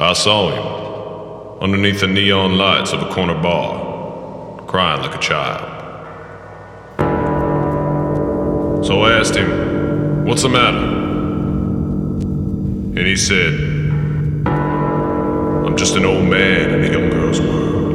I saw him underneath the neon lights of a corner bar, crying like a child. So I asked him, "What's the matter?" And he said, "I'm just an old man in a young girl's world."